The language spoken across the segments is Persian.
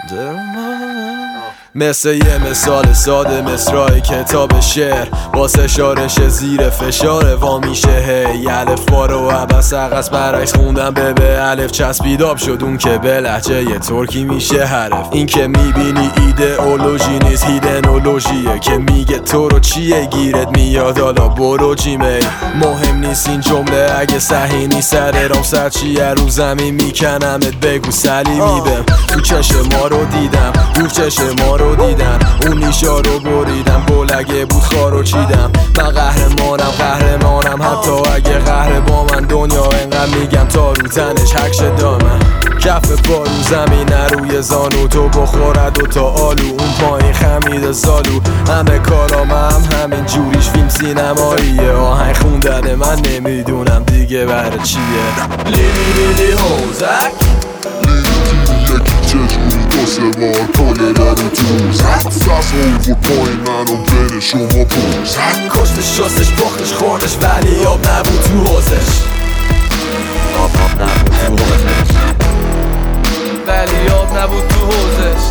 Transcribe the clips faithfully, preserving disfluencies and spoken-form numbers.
مثل یه مثال ساده مصرع کتاب شعر واسه شارش زیر فشار وا میشه هی الف با رو عبس عقص برعکس خوندم به به الف چسبیداب شد اون که به لهجه یه ترکی میشه حرف. این که میبینی ایدئولوژی نیست هیدنولوژیه که میگه تو رو چیه گیرت میاد حالا برو جیمیل. مهم نیست این جمله اگه صحیح نیست سر رام سر چیه رو زمین میکنمت بگو سلیمی بهم. تو چشم ما رو دیدم رو چشم ما رو دیدم اون نیشا رو بریدم گل اگه بود خارو چیدم. من قهرمانم قهرمانم حتی اگه قهر با من دنیا انقدر میگم تا رو تنش حکش دامن. کف پا رو زمین روی زانو تو بخورد و تا آلو اون پایین خمید زالو. همه کارام هم همین جوریش فیلم سینماییه آهنگ خوندن من نمیدونم دیگه برای چیه. لیلی لیلی هوزک چجوری دو سه بار پاله رو تو زد ساس اوور پایین منو بره شما پوزد کشتش شستش بختش خوردش ولی آب نبود تو حوزش. آب آب نبود تو حوزش ولی آب نبود تو حوزش.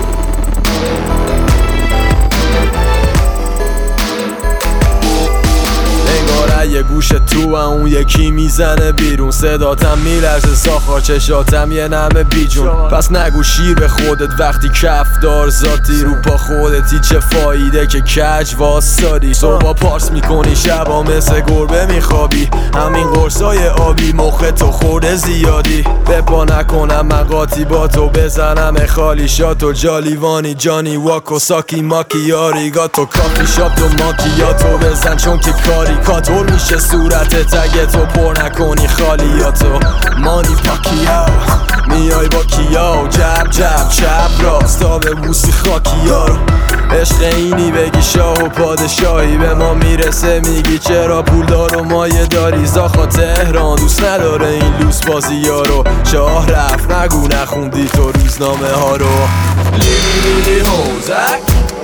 یه گوش تو اون یکی میزنه بیرون صداتم میلرزه ساخار چشاتم یه نمه بیجون. پس نگو شیر به خودت وقتی کفدار ذاتی رو پا خودتی چه فایده که کج واسادی. صبح پارس میکنی شبا مثل گربه میخوابی همین قرصای آبی مخ تو خورده زیادی. به پا نکنم من قاطی با تو بزنم خالی شاتو جالیوانی جانی واکو ساکی ماکی آریگاتو کافی شاپ تو ماکیاتو بزن چون که کاری کاتور میشه صورتت اگه تو پر نکنی خالیاتو. مانی پاکیا میای با کیا جب جب چپ راست تا به بوسی خاکیا رو. عشق اینی بگی شاه و پادشاهی به ما میرسه میگی چرا پولدار و مایه داری. زاخا تهران دوست نداره این لوس بازی ها رو. شاه رفت نگو نخوندی تو روزنامه ها رو. لیلی لیلی هوزک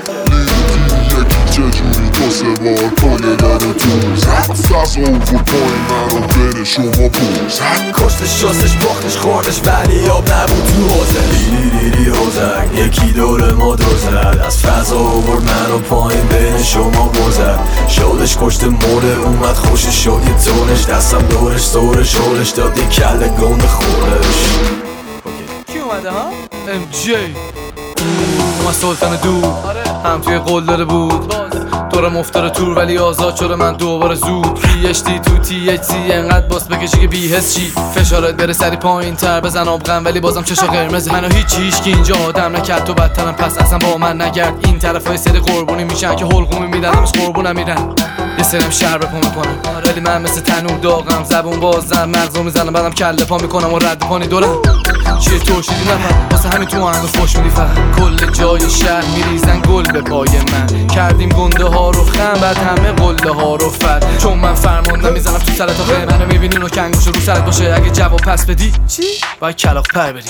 چجوری دو سه بار پاله رو تو زد ساس اوور پایین منو بره شما پوزد کشتش شستش بختش خوردش ولی آب نبود تو حوزش. لیلی لیلی هوزک یکی دور ما دور زد از فضا آورد منو پایین بین شما گذر. شودش کشت مرده اومد خوشش شد یه تونش دستم دورش سورش شورش داد یه کل گند خورش. کی اومده ها؟ ام جی اومد سلطان دو هم توی قول داره بود دورم افتاره تور ولی آزاد شده من دوباره زود. پی اچ دی تو تی اچ سی انقدر باس بکشی که بی حس چی فشارت بره سری پایین تر بزن آبغن ولی بازم چشا قرمز. منو هیچ هیچ که اینجا آدم نکرد تو بدترم پس اصلا با من نگرد. این طرفای سری قربونی میشن که حلقومی میدن همش قربونم میرن یه سرم شر بپا میکنم ولی من مثل تنور داغم زبون بازم مغزو میزنم بعدم کله پا میکنم و رد پانی دورم. چیه ترشیدی نفر واسه همین تو آهنگو فوش میدی فقط کل جای شهر میریزن گل به پای من. کردیم گنده ها رو خم بعد همه قله ها رو فد چون من فرماندم میزنم تو سرت آخه منو میبینی و کنگوش رو سرت باشه اگه جواب پس بدی چی؟ باید کلاق پر بدی.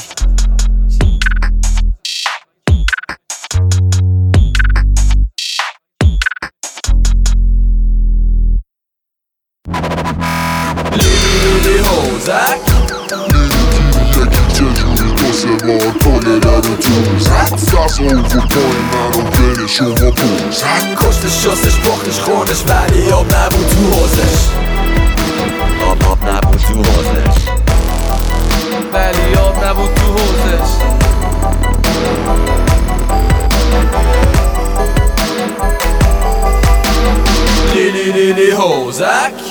لیلی لیلی هوزک چجوری دو سه بار پاله رو تو زد ساس اوور پایین منو بره شما پوزد کشتش شستش بختش خوردش ولی آب نبود تو حوزش. آب آب نبود تو حوزش ولی آب نبود تو حوزش. لیلی لیلی هوزک